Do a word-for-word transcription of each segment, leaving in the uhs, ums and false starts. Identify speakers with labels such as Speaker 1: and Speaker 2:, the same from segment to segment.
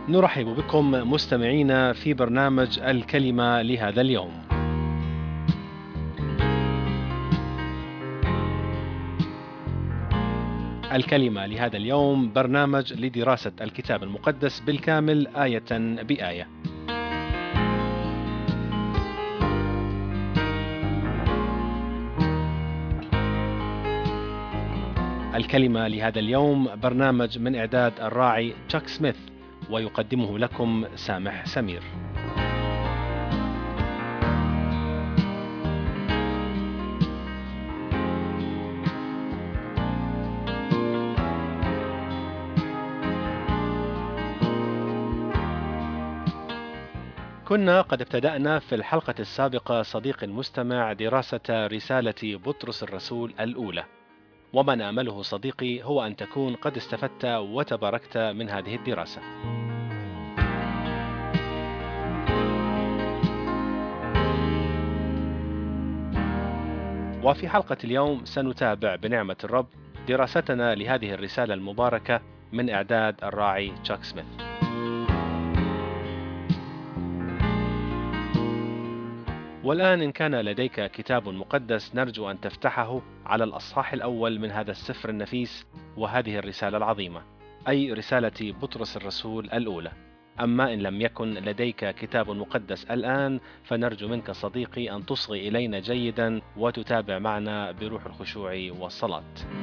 Speaker 1: نرحب بكم مستمعينا في برنامج الكلمة لهذا اليوم. الكلمة لهذا اليوم برنامج لدراسة الكتاب المقدس بالكامل آية بآية. الكلمة لهذا اليوم برنامج من إعداد الراعي تشاك سميث، ويقدمه لكم سامح سمير. كنا قد ابتدأنا في الحلقة السابقة صديقي المستمع دراسة رسالة بطرس الرسول الأولى، وما نأمله صديقي هو أن تكون قد استفدت وتباركت من هذه الدراسة. وفي حلقة اليوم سنتابع بنعمة الرب دراستنا لهذه الرسالة المباركة من إعداد الراعي تشاك سميث. والآن إن كان لديك كتاب مقدس نرجو أن تفتحه على الأصحاح الأول من هذا السفر النفيس وهذه الرسالة العظيمة، أي رسالة بطرس الرسول الأولى. أما إن لم يكن لديك كتاب مقدس الآن فنرجو منك صديقي أن تصغي إلينا جيدا وتتابع معنا بروح الخشوع والصلاة.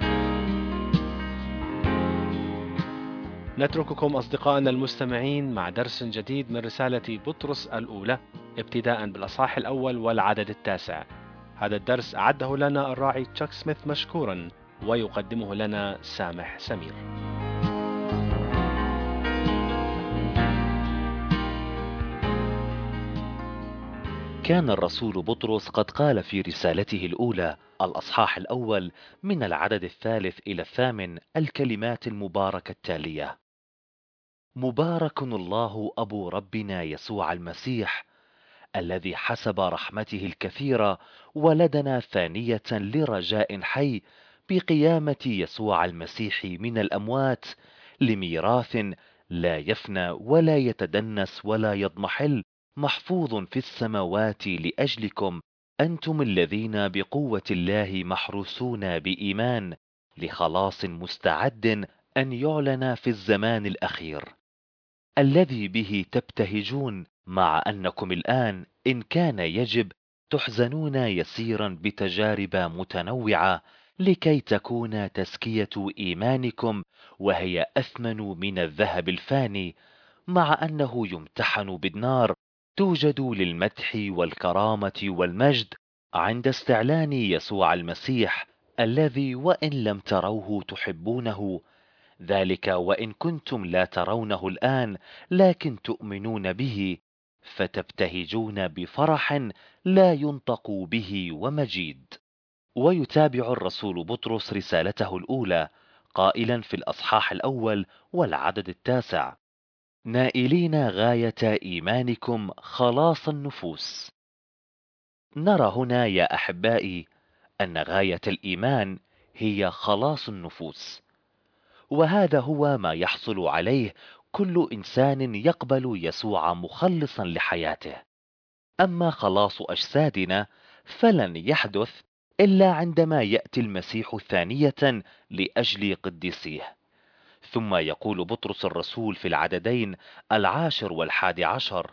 Speaker 1: نترككم أصدقائنا المستمعين مع درس جديد من رسالة بطرس الأولى، ابتداء بالأصحاح الأول والعدد التاسع. هذا الدرس أعده لنا الراعي تشاك سميث مشكورا، ويقدمه لنا سامح سمير.
Speaker 2: كان الرسول بطرس قد قال في رسالته الأولى الأصحاح الأول من العدد الثالث إلى الثامن الكلمات المباركة التالية: مبارك الله أبو ربنا يسوع المسيح، الذي حسب رحمته الكثيرة ولدنا ثانية لرجاء حي بقيامة يسوع المسيح من الأموات، لميراث لا يفنى ولا يتدنس ولا يضمحل، محفوظ في السماوات لأجلكم أنتم الذين بقوة الله محروسون بإيمان، لخلاص مستعد أن يعلن في الزمان الأخير، الذي به تبتهجون، مع أنكم الآن إن كان يجب تحزنون يسيرا بتجارب متنوعة، لكي تكون تزكية إيمانكم وهي أثمن من الذهب الفاني، مع أنه يمتحن بالنار، توجد للمدح والكرامة والمجد عند استعلان يسوع المسيح، الذي وإن لم تروه تحبونه، ذلك وإن كنتم لا ترونه الآن لكن تؤمنون به، فتبتهجون بفرح لا ينطق به ومجيد. ويتابع الرسول بطرس رسالته الأولى قائلا في الأصحاح الأول والعدد التاسع: نائلين غاية إيمانكم خلاص النفوس. نرى هنا يا أحبائي أن غاية الإيمان هي خلاص النفوس، وهذا هو ما يحصل عليه كل إنسان يقبل يسوع مخلصا لحياته. أما خلاص أجسادنا فلن يحدث إلا عندما يأتي المسيح ثانية لأجل قديسيه. ثم يقول بطرس الرسول في العددين العاشر والحادي عشر: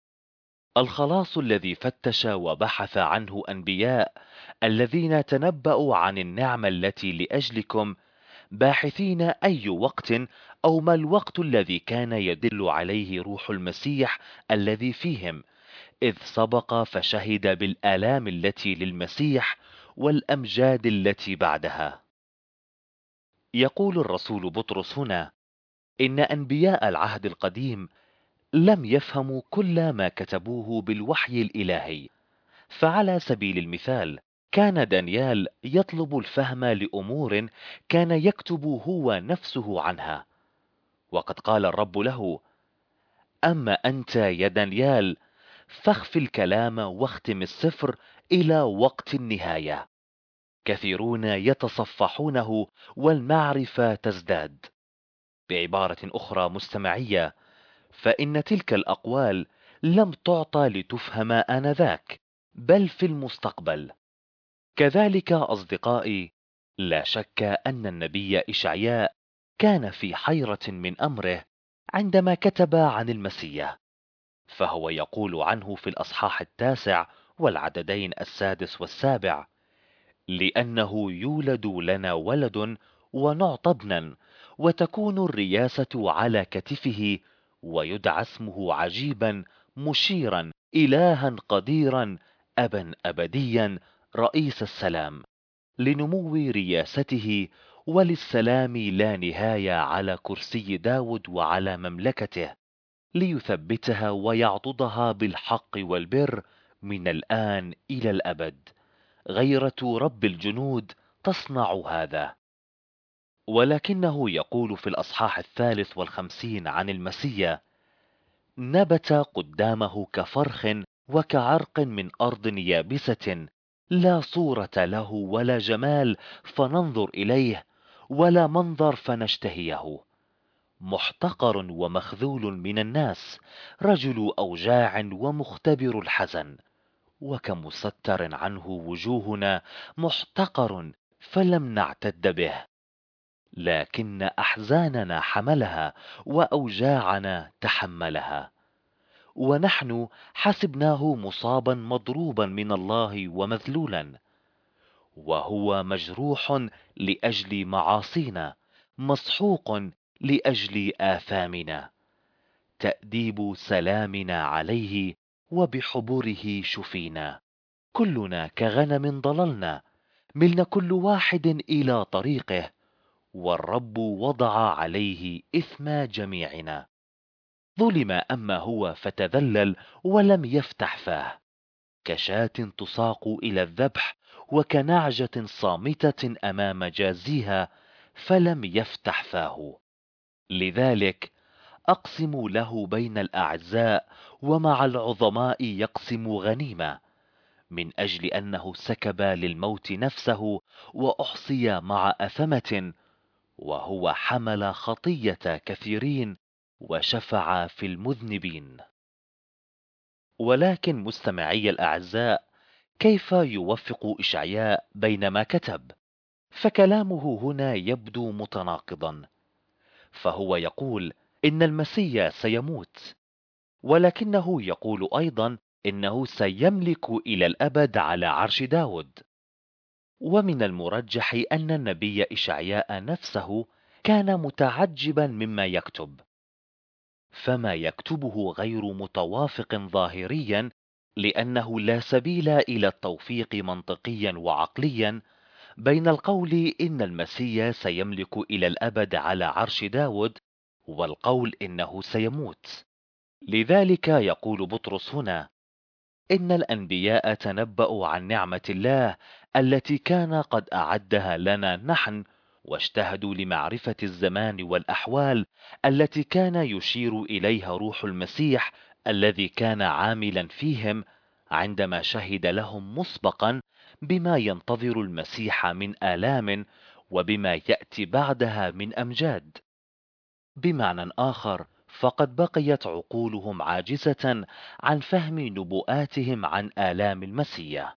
Speaker 2: الخلاص الذي فتش وبحث عنه أنبياء الذين تنبأوا عن النعمة التي لأجلكم، باحثين أي وقت أو ما الوقت الذي كان يدل عليه روح المسيح الذي فيهم، إذ سبق فشهد بالآلام التي للمسيح والأمجاد التي بعدها. يقول الرسول بطرس هنا إن أنبياء العهد القديم لم يفهموا كل ما كتبوه بالوحي الإلهي، فعلى سبيل المثال كان دانيال يطلب الفهم لأمور كان يكتب هو نفسه عنها، وقد قال الرب له: أما أنت يا دانيال فاخف الكلام واختم السفر إلى وقت النهاية، كثيرون يتصفحونه والمعرفة تزداد. بعبارة أخرى مستمعية، فإن تلك الأقوال لم تعطى لتفهم آنذاك، بل في المستقبل. كذلك أصدقائي، لا شك أن النبي إشعياء كان في حيرة من أمره عندما كتب عن المسيح، فهو يقول عنه في الأصحاح التاسع والعددين السادس والسابع: لأنه يولد لنا ولد ونعطى ابنا، وتكون الرياسة على كتفه، ويدعى اسمه عجيبا، مشيرا، إلها قديرا، أبا أبديا، رئيس السلام، لنمو رياسته وللسلام لا نهاية على كرسي داود وعلى مملكته، ليثبتها ويعضدها بالحق والبر من الآن إلى الأبد. غيرة رب الجنود تصنع هذا. ولكنه يقول في الأصحاح الثالث والخمسين عن المسيا: نبت قدامه كفرخ وكعرق من أرض يابسة، لا صورة له ولا جمال فننظر إليه، ولا منظر فنشتهيه، محتقر ومخذول من الناس، رجل أوجاع ومختبر الحزن، وكمستر عنه وجوهنا، محتقر فلم نعتد به، لكن أحزاننا حملها وأوجاعنا تحملها، ونحن حسبناه مصابا مضروبا من الله ومذلولا، وهو مجروح لأجل معاصينا، مسحوق لأجل آثامنا، تأديب سلامنا عليه، وبحبره شفينا، كلنا كغنم ضللنا، ملنا كل واحد إلى طريقه، والرب وضع عليه إثم جميعنا. ظلم أما هو فتذلل ولم يفتح فاه، كشاة تساق إلى الذبح، وكنعجة صامتة أمام جازيها، فلم يفتح فاه. لذلك أقسم له بين الأعزاء، ومع العظماء يقسم غنيمة، من أجل أنه سكب للموت نفسه، وأحصي مع أثمة، وهو حمل خطية كثيرين، وشفع في المذنبين. ولكن مستمعي الأعزاء، كيف يوفق إشعياء بين ما كتب؟ فكلامه هنا يبدو متناقضا، فهو يقول إن المسيح سيموت، ولكنه يقول أيضا إنه سيملك إلى الأبد على عرش داود. ومن المرجح أن النبي إشعياء نفسه كان متعجبا مما يكتب، فما يكتبه غير متوافق ظاهريا، لأنه لا سبيل إلى التوفيق منطقيا وعقليا بين القول إن المسيح سيملك إلى الأبد على عرش داود، والقول إنه سيموت. لذلك يقول بطرس هنا: إن الأنبياء تنبأوا عن نعمة الله التي كان قد أعدها لنا نحن، واجتهدوا لمعرفة الزمان والأحوال التي كان يشير إليها روح المسيح الذي كان عاملا فيهم، عندما شهد لهم مسبقا بما ينتظر المسيح من آلام، وبما يأتي بعدها من أمجاد. بمعنى آخر، فقد بقيت عقولهم عاجزة عن فهم نبوءاتهم عن آلام المسيح.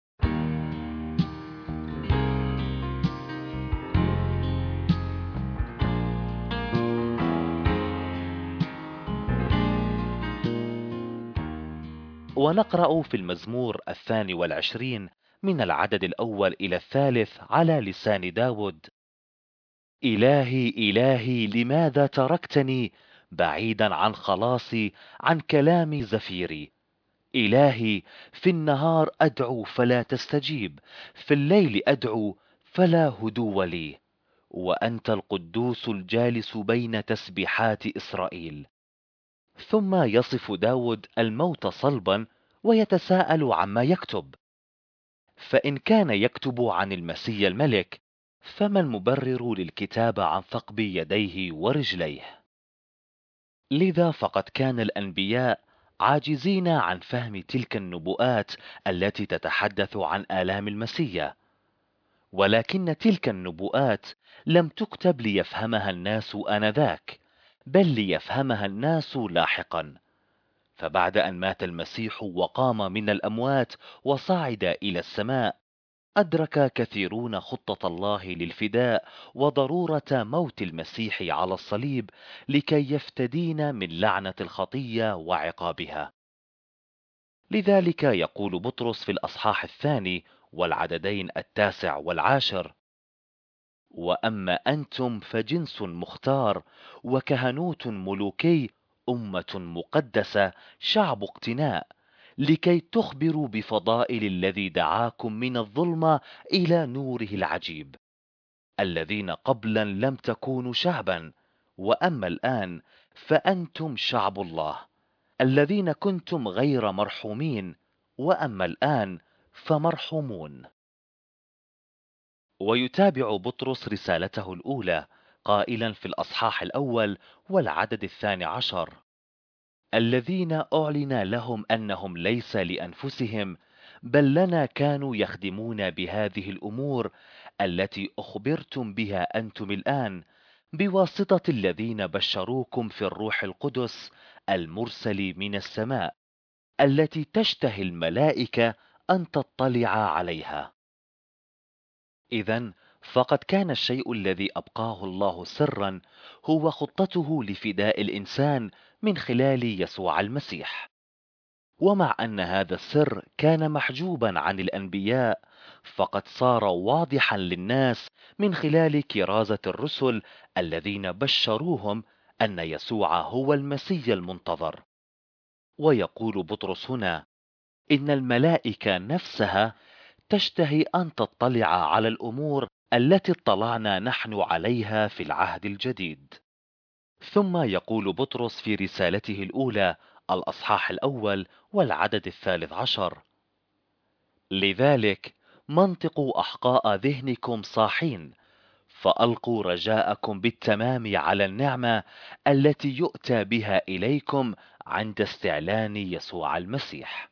Speaker 2: ونقرأ في المزمور الثاني والعشرين من العدد الأول إلى الثالث على لسان داود: إلهي إلهي لماذا تركتني بعيدا عن خلاصي، عن كلام زفيري؟ إلهي في النهار أدعو فلا تستجيب، في الليل أدعو فلا هدوء لي، وأنت القدوس الجالس بين تسبيحات إسرائيل. ثم يصف داود الموت صلبا، ويتساءل عما يكتب. فإن كان يكتب عن المسيح الملك، فما المبرر للكتابة عن ثقب يديه ورجليه؟ لذا فقد كان الأنبياء عاجزين عن فهم تلك النبوءات التي تتحدث عن آلام المسيح، ولكن تلك النبوءات لم تكتب ليفهمها الناس آنذاك، بل ليفهمها الناس لاحقا. فبعد أن مات المسيح وقام من الأموات وصعد إلى السماء، أدرك كثيرون خطة الله للفداء وضرورة موت المسيح على الصليب لكي يفتدين من لعنة الخطية وعقابها. لذلك يقول بطرس في الأصحاح الثاني والعددين التاسع والعاشر: وأما أنتم فجنس مختار، وكهنوت ملوكي، أمة مقدسة، شعب اقتناء، لكي تخبروا بفضائل الذي دعاكم من الظلمة إلى نوره العجيب، الذين قبلا لم تكونوا شعبا، وأما الآن فأنتم شعب الله، الذين كنتم غير مرحومين، وأما الآن فمرحومون. ويتابع بطرس رسالته الأولى قائلا في الأصحاح الأول والعدد الثاني عشر: الذين أعلن لهم أنهم ليس لأنفسهم بل لنا كانوا يخدمون بهذه الأمور التي أخبرتم بها أنتم الآن، بواسطة الذين بشروكم في الروح القدس المرسل من السماء، التي تشتهي الملائكة أن تطلع عليها. إذن فقد كان الشيء الذي أبقاه الله سرا هو خطته لفداء الإنسان من خلال يسوع المسيح. ومع أن هذا السر كان محجوبا عن الأنبياء، فقد صار واضحا للناس من خلال كرازة الرسل الذين بشروهم أن يسوع هو المسيح المنتظر. ويقول بطرس هنا إن الملائكة نفسها تشتهي أن تطلع على الأمور التي اطلعنا نحن عليها في العهد الجديد. ثم يقول بطرس في رسالته الأولى الأصحاح الأول والعدد الثالث عشر: لذلك منطقوا أحقاء ذهنكم صاحين، فألقوا رجاءكم بالتمام على النعمة التي يؤتى بها إليكم عند استعلان يسوع المسيح.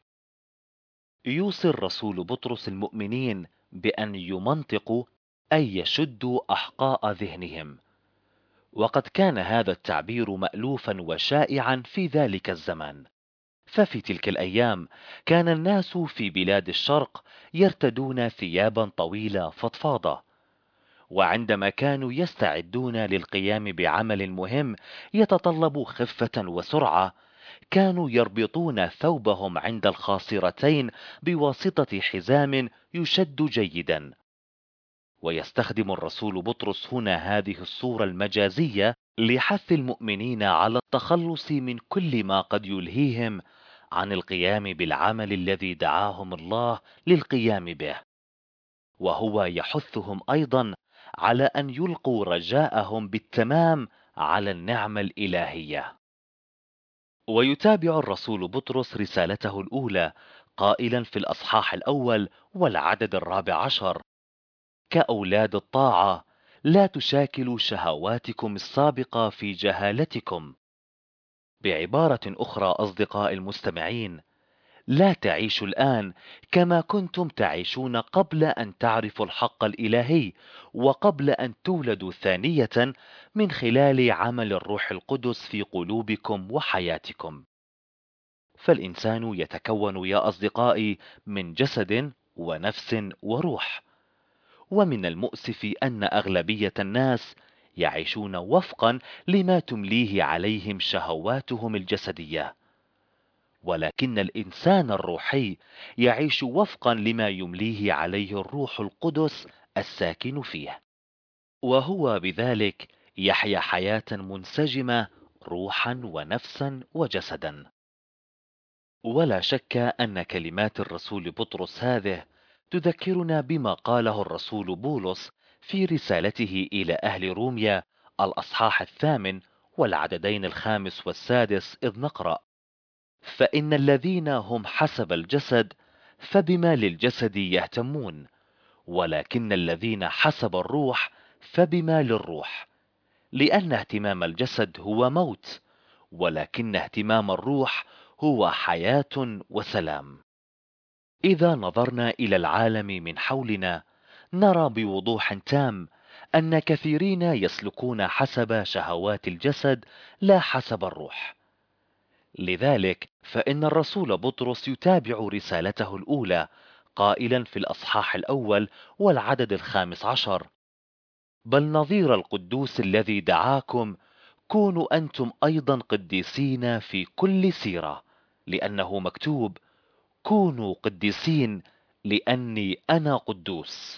Speaker 2: يوصي الرسول بطرس المؤمنين بأن يمنطقوا أي يشدوا أحقاء ذهنهم، وقد كان هذا التعبير مألوفا وشائعا في ذلك الزمان. ففي تلك الأيام كان الناس في بلاد الشرق يرتدون ثيابا طويلة فضفاضة، وعندما كانوا يستعدون للقيام بعمل مهم يتطلب خفة وسرعة، كانوا يربطون ثوبهم عند الخاصرتين بواسطة حزام يشد جيدا. ويستخدم الرسول بطرس هنا هذه الصورة المجازية لحث المؤمنين على التخلص من كل ما قد يلهيهم عن القيام بالعمل الذي دعاهم الله للقيام به، وهو يحثهم أيضا على أن يلقوا رجاءهم بالتمام على النعمة الإلهية. ويتابع الرسول بطرس رسالته الأولى قائلا في الأصحاح الأول والعدد الرابع عشر: كأولاد الطاعة لا تشاكلوا شهواتكم السابقة في جهالتكم. بعبارة أخرى أصدقاء المستمعين، لا تعيشوا الآن كما كنتم تعيشون قبل أن تعرفوا الحق الإلهي وقبل أن تولدوا ثانية من خلال عمل الروح القدس في قلوبكم وحياتكم. فالإنسان يتكون يا أصدقائي من جسد ونفس وروح، ومن المؤسف أن أغلبية الناس يعيشون وفقا لما تمليه عليهم شهواتهم الجسدية، ولكن الإنسان الروحي يعيش وفقا لما يمليه عليه الروح القدس الساكن فيه، وهو بذلك يحيا حياة منسجمة روحا ونفسا وجسدا. ولا شك أن كلمات الرسول بطرس هذه تذكرنا بما قاله الرسول بولس في رسالته إلى أهل روميا الأصحاح الثامن والعددين الخامس والسادس، إذ نقرأ: فإن الذين هم حسب الجسد فبما للجسد يهتمون، ولكن الذين حسب الروح فبما للروح، لأن اهتمام الجسد هو موت، ولكن اهتمام الروح هو حياة وسلام. إذا نظرنا إلى العالم من حولنا نرى بوضوح تام أن كثيرين يسلكون حسب شهوات الجسد لا حسب الروح. لذلك فإن الرسول بطرس يتابع رسالته الأولى قائلا في الأصحاح الأول والعدد الخامس عشر: بل نظير القدوس الذي دعاكم كونوا أنتم أيضا قديسين في كل سيرة، لأنه مكتوب: كونوا قديسين لأني أنا قدوس.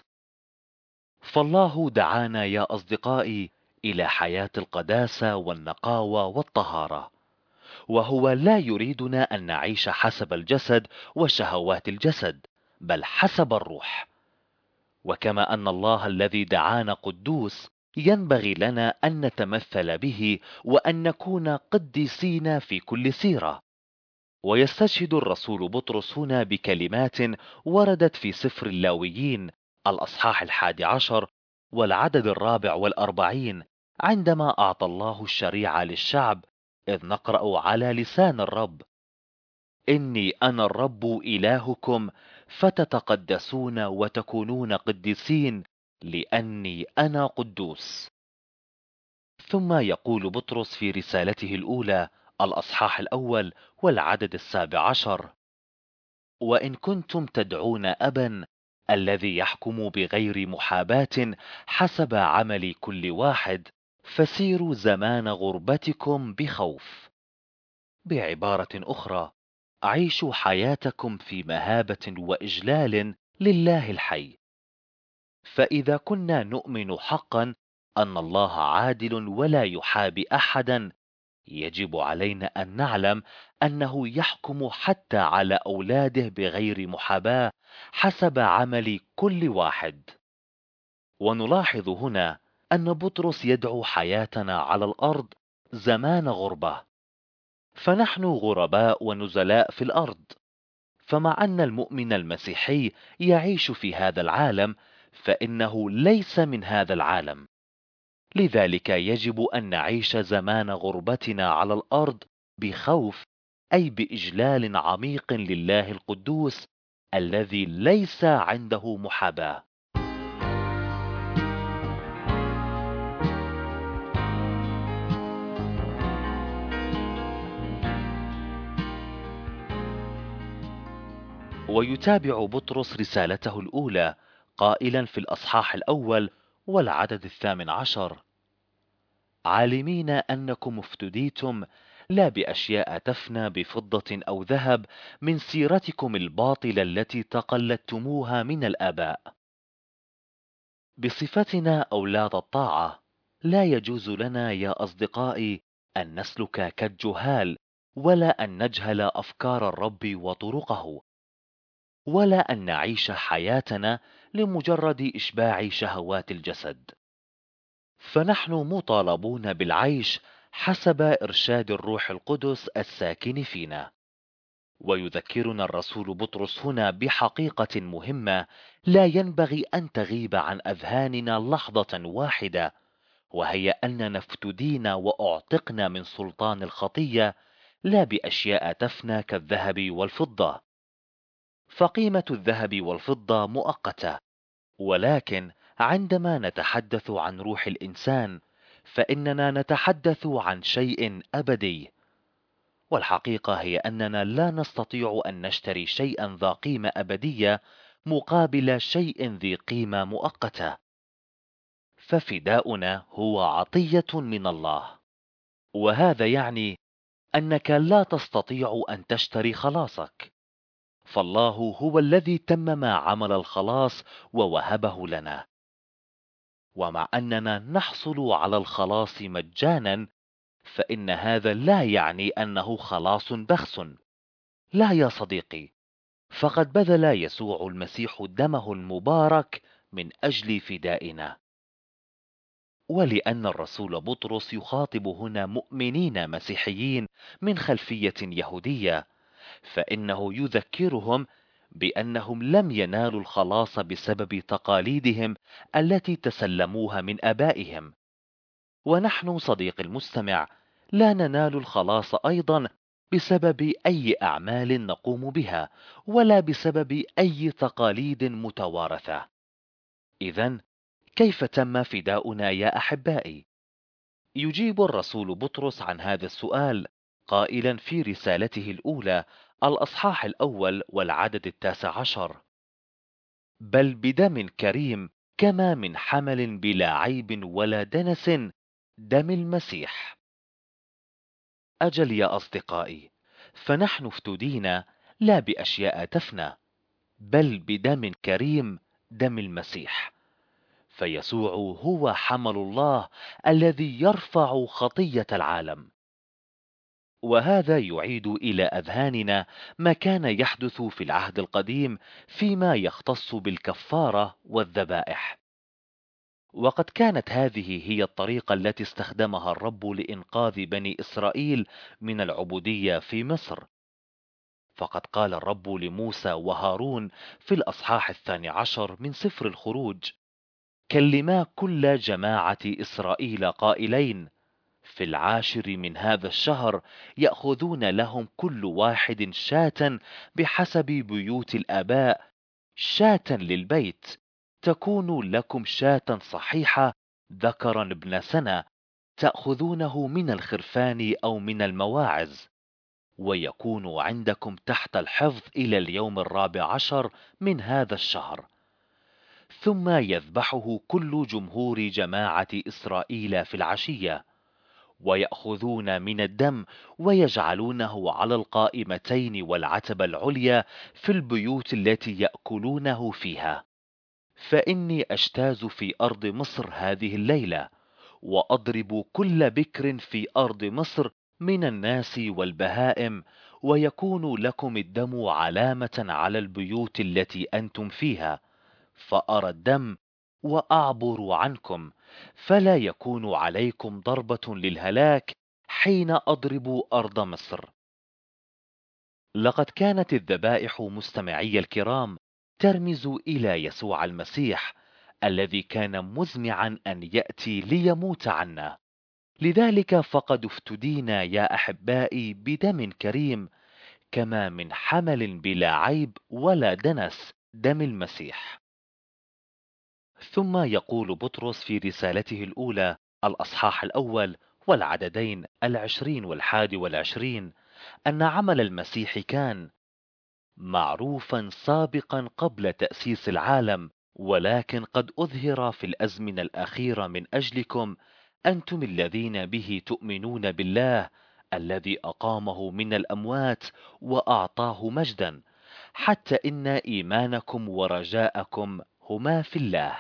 Speaker 2: فالله دعانا يا أصدقائي إلى حياة القداسة والنقاوة والطهارة، وهو لا يريدنا أن نعيش حسب الجسد وشهوات الجسد، بل حسب الروح. وكما أن الله الذي دعانا قدوس، ينبغي لنا أن نتمثل به وأن نكون قديسين في كل سيرة. ويستشهد الرسول بطرس هنا بكلمات وردت في سفر اللاويين الأصحاح الحادي عشر والعدد الرابع والأربعين، عندما أعطى الله الشريعة للشعب، إذ نقرأ على لسان الرب: إني أنا الرب إلهكم فتتقدسون وتكونون قديسين لأني أنا قدوس. ثم يقول بطرس في رسالته الأولى الأصحاح الأول والعدد السابع عشر: وإن كنتم تدعون أبا الذي يحكم بغير محاباة حسب عمل كل واحد، فسيروا زمان غربتكم بخوف. بعبارة أخرى، عيشوا حياتكم في مهابة وإجلال لله الحي. فإذا كنا نؤمن حقا أن الله عادل ولا يحابي أحدا، يجب علينا أن نعلم أنه يحكم حتى على أولاده بغير محاباة حسب عمل كل واحد. ونلاحظ هنا أن بطرس يدعو حياتنا على الأرض زمان غربة، فنحن غرباء ونزلاء في الأرض. فمع أن المؤمن المسيحي يعيش في هذا العالم، فإنه ليس من هذا العالم. لذلك يجب أن نعيش زمان غربتنا على الأرض بخوف، أي بإجلال عميق لله القدوس الذي ليس عنده محاباة. ويتابع بطرس رسالته الأولى قائلا في الأصحاح الأول والعدد الثامن عشر: عالمين أنكم افتديتم لا بأشياء تفنى بفضة أو ذهب من سيرتكم الباطلة التي تقلدتموها من الآباء. بصفتنا أولاد الطاعة، لا يجوز لنا يا أصدقائي أن نسلك كالجهال، ولا أن نجهل أفكار الرب وطرقه، ولا أن نعيش حياتنا لمجرد إشباع شهوات الجسد. فنحن مطالبون بالعيش حسب إرشاد الروح القدس الساكن فينا. ويذكرنا الرسول بطرس هنا بحقيقة مهمة لا ينبغي أن تغيب عن أذهاننا لحظة واحدة، وهي أننا افتدينا وأعتقنا من سلطان الخطية لا بأشياء تفنى كالذهب والفضة. فقيمة الذهب والفضة مؤقتة، ولكن عندما نتحدث عن روح الإنسان فإننا نتحدث عن شيء أبدي. والحقيقة هي أننا لا نستطيع أن نشتري شيئا ذا قيمة أبدية مقابل شيء ذي قيمة مؤقتة. ففداؤنا هو عطية من الله، وهذا يعني أنك لا تستطيع أن تشتري خلاصك، فالله هو الذي تمم عمل الخلاص ووهبه لنا. ومع أننا نحصل على الخلاص مجانا، فإن هذا لا يعني أنه خلاص بخس. لا يا صديقي، فقد بذل يسوع المسيح دمه المبارك من أجل فدائنا. ولأن الرسول بطرس يخاطب هنا مؤمنين مسيحيين من خلفية يهودية، فإنه يذكرهم بأنهم لم ينالوا الخلاص بسبب تقاليدهم التي تسلموها من آبائهم. ونحن صديقي المستمع لا ننال الخلاص أيضا بسبب أي أعمال نقوم بها، ولا بسبب أي تقاليد متوارثة. إذن كيف تم فداؤنا يا أحبائي؟ يجيب الرسول بطرس عن هذا السؤال قائلا في رسالته الأولى الأصحاح الأول والعدد التاسع عشر: بل بدم كريم كما من حمل بلا عيب ولا دنس، دم المسيح. أجل يا أصدقائي، فنحن افتدينا لا بأشياء تفنى، بل بدم كريم، دم المسيح. فيسوع هو حمل الله الذي يرفع خطية العالم. وهذا يعيد إلى أذهاننا ما كان يحدث في العهد القديم فيما يختص بالكفارة والذبائح. وقد كانت هذه هي الطريقة التي استخدمها الرب لإنقاذ بني إسرائيل من العبودية في مصر. فقد قال الرب لموسى وهارون في الأصحاح الثاني عشر من سفر الخروج: كلما كل جماعة إسرائيل قائلين: في العاشر من هذا الشهر يأخذون لهم كل واحد شاة بحسب بيوت الآباء، شاة للبيت، تكون لكم شاة صحيحة ذكرا ابن سنة، تأخذونه من الخرفان أو من المواعز، ويكون عندكم تحت الحفظ إلى اليوم الرابع عشر من هذا الشهر. ثم يذبحه كل جمهور جماعة إسرائيل في العشية، ويأخذون من الدم ويجعلونه على القائمتين والعتبة العليا في البيوت التي يأكلونه فيها. فإني أجتاز في أرض مصر هذه الليلة، وأضرب كل بكر في أرض مصر من الناس والبهائم، ويكون لكم الدم علامة على البيوت التي أنتم فيها، فأرى الدم وأعبر عنكم، فلا يكون عليكم ضربة للهلاك حين أضرب أرض مصر. لقد كانت الذبائح مستمعي الكرام ترمز إلى يسوع المسيح الذي كان مزمعا أن يأتي ليموت عنا. لذلك فقد افتدينا يا أحبائي بدم كريم كما من حمل بلا عيب ولا دنس، دم المسيح. ثم يقول بطرس في رسالته الأولى الأصحاح الأول والعددين العشرين والحادي والعشرين أن عمل المسيح كان معروفا سابقا قبل تأسيس العالم، ولكن قد أظهر في الأزمنة الأخيرة من أجلكم أنتم الذين به تؤمنون بالله الذي أقامه من الأموات وأعطاه مجدا، حتى إن إيمانكم ورجاءكم هما في الله.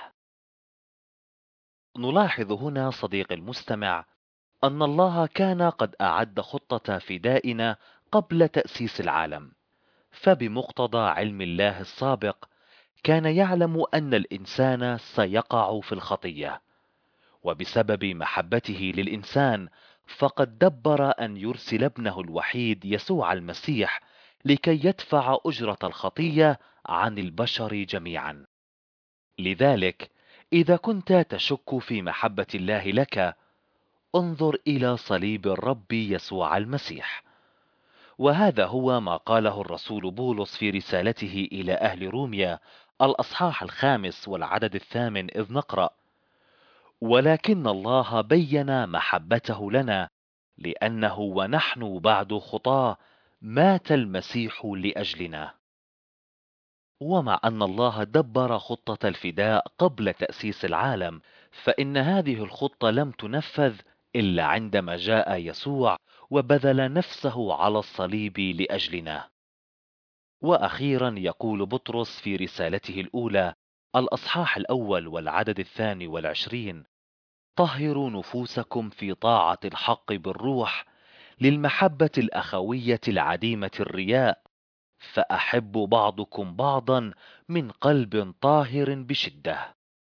Speaker 2: نلاحظ هنا صديقي المستمع أن الله كان قد أعد خطة فدائنا قبل تأسيس العالم، فبمقتضى علم الله السابق كان يعلم أن الإنسان سيقع في الخطية، وبسبب محبته للإنسان فقد دبر أن يرسل ابنه الوحيد يسوع المسيح لكي يدفع أجرة الخطية عن البشر جميعا. لذلك إذا كنت تشك في محبة الله لك، انظر إلى صليب الرب يسوع المسيح. وهذا هو ما قاله الرسول بولس في رسالته إلى أهل روميا الأصحاح الخامس والعدد الثامن، إذ نقرأ: ولكن الله بين محبته لنا لأنه ونحن بعد خطاه مات المسيح لأجلنا. ومع أن الله دبر خطة الفداء قبل تأسيس العالم، فإن هذه الخطة لم تنفذ إلا عندما جاء يسوع وبذل نفسه على الصليب لأجلنا. وأخيرا يقول بطرس في رسالته الأولى الأصحاح الأول والعدد الثاني والعشرين: طهروا نفوسكم في طاعة الحق بالروح للمحبة الأخوية العديمة الرياء، فأحبوا بعضكم بعضا من قلب طاهر بشدة.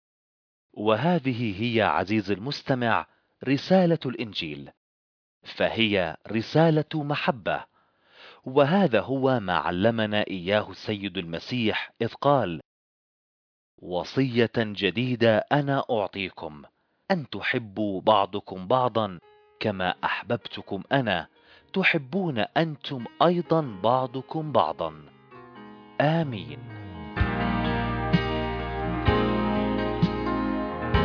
Speaker 2: وهذه هي عزيز المستمع رسالة الإنجيل، فهي رسالة محبة. وهذا هو ما علمنا إياه السيد المسيح إذ قال: وصية جديدة أنا أعطيكم، أن تحبوا بعضكم بعضا كما أحببتكم أنا، تحبون أنتم أيضا بعضكم بعضا. آمين.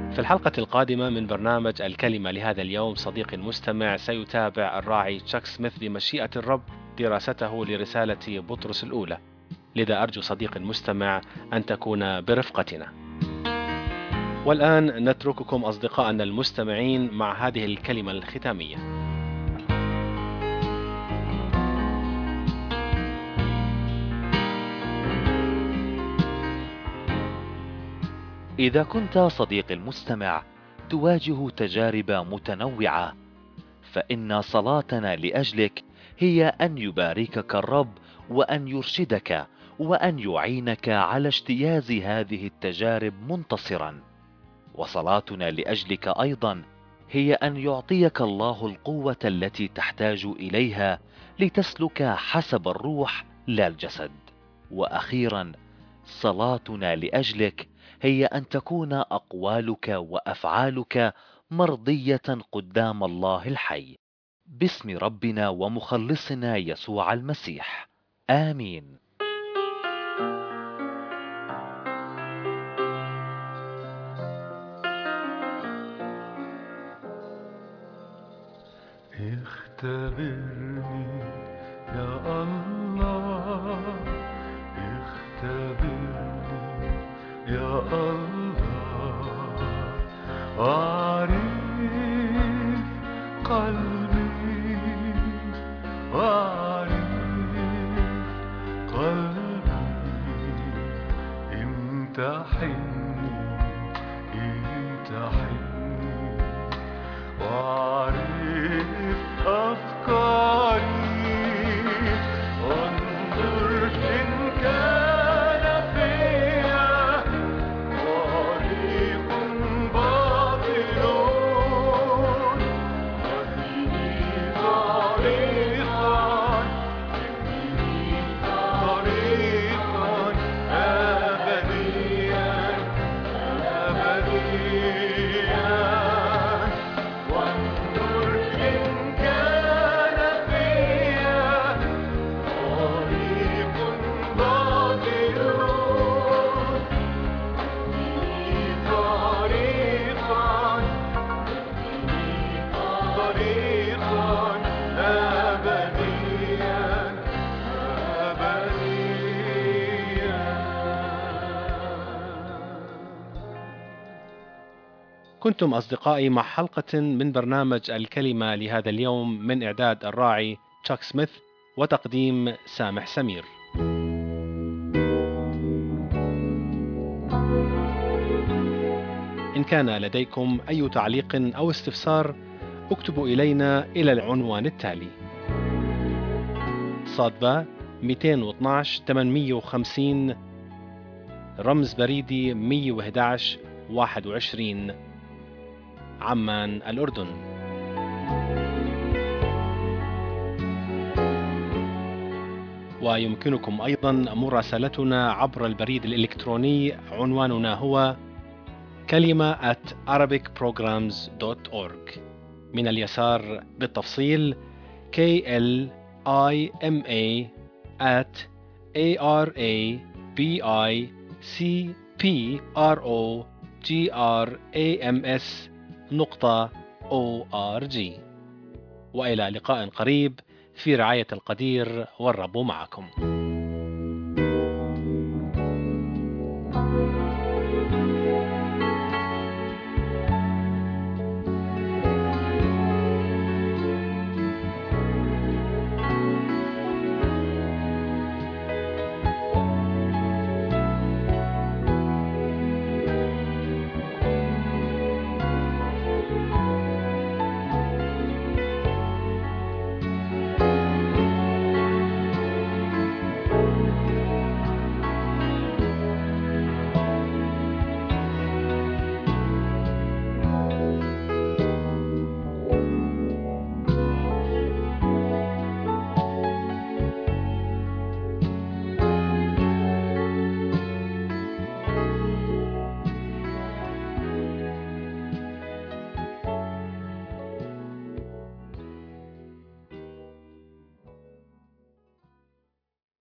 Speaker 1: في الحلقة القادمة من برنامج الكلمة لهذا اليوم صديقي المستمع سيتابع الراعي تشاك سميث بمشيئة الرب دراسته لرسالة بطرس الأولى، لذا أرجو صديقي المستمع أن تكون برفقتنا. والآن نترككم أصدقائنا المستمعين مع هذه الكلمة الختامية.
Speaker 2: إذا كنت صديقي المستمع تواجه تجارب متنوعة، فإن صلاتنا لأجلك هي أن يباركك الرب وأن يرشدك وأن يعينك على اجتياز هذه التجارب منتصرا. وصلاتنا لأجلك أيضا هي أن يعطيك الله القوة التي تحتاج إليها لتسلك حسب الروح لا الجسد. وأخيرا، صلاتنا لأجلك هي أن تكون أقوالك وأفعالك مرضية قدام الله الحي، باسم ربنا ومخلصنا يسوع المسيح، آمين.
Speaker 3: اختبرني يا الله، اختبرني يا الله، واعرف قلبي، واعرف قلبي، امتحني امتحني، واعرف أفكاري، وانظر إن كان فيا طريق باطل، واهدني طريقا اهدني طريقا أبديا أبديا، وانظر إن كان فيا طريق باطل، اهدني طريقا اهدني طريقا أبديا أبديا.
Speaker 1: كنتم أصدقائي مع حلقة من برنامج الكلمة لهذا اليوم من إعداد الراعي تشاك سميث وتقديم سامح سمير. إن كان لديكم أي تعليق أو استفسار اكتبوا إلينا إلى العنوان التالي: صادبة مئتين واثناشر ثمانمئة وخمسين، رمز بريدي مئة وأحد عشر واحد وعشرين، عمان الأردن. ويمكنكم أيضا مراسلتنا عبر البريد الإلكتروني، عنواننا هو كلمة at arabic programs dot org. من اليسار بالتفصيل K L I M A at A R A B I C P R O G R A M S نقطة أو آر جي. وإلى لقاء قريب في رعاية القدير، والرب معكم.